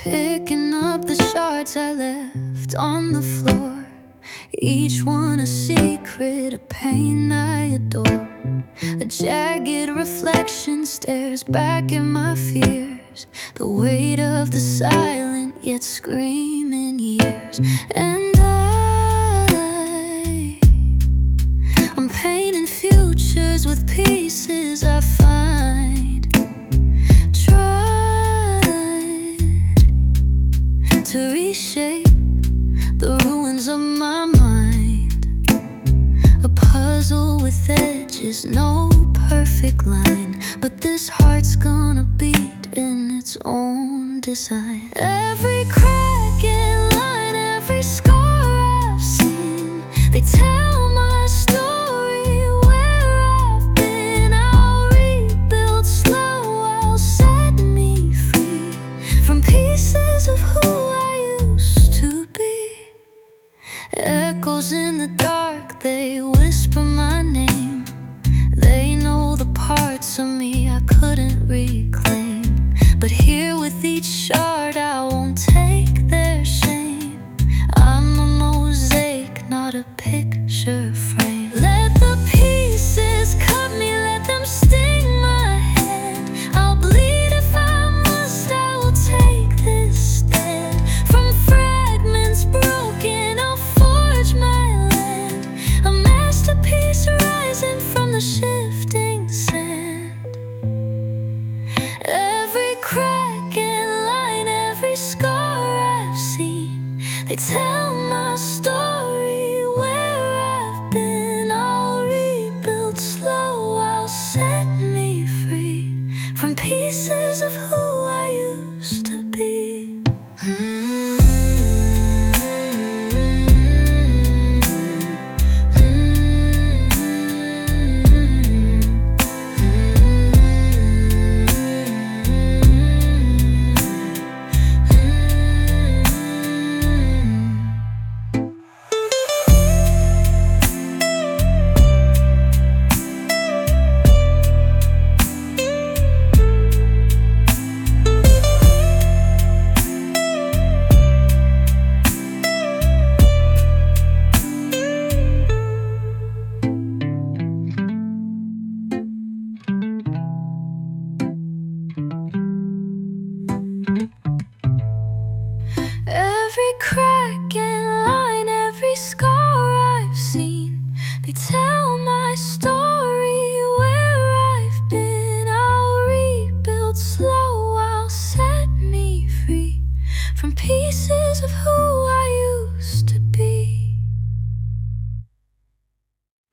Picking up the shards I left on the floor, each one a secret, a pain I adore. A jagged reflection stares back at my fears, the weight of the silent yet screaming years. And I'm painting futures with pieces I find, to reshape the ruins of my mind. A puzzle with edges, no perfect line, but this heart's gonna beat in its own design. Every crack and line, every scar I've seen, they tell my story. Where I've been, I'll rebuild slow, I'll set me free from pieces of who echoes in the dark, they whisper my name. They know the parts of me I couldn't reclaim, but here with each shard I won't take their shame. I'm a mosaic, not a picture frame. Let the pieces cut me, let them sting my hand. I'll bleed if I must, I will take this stand. From fragments broken, I'll my land, a masterpiece rising from the shifting sand. Every crack and line, every scar I've seen, they tell my story. Where I've been, I'll rebuild slow, I'll set me free from pieces of who I used to be. Every crack and line, every scar I've seen, they tell my story. Where I've been, I'll rebuild slow, I'll set me free from pieces of who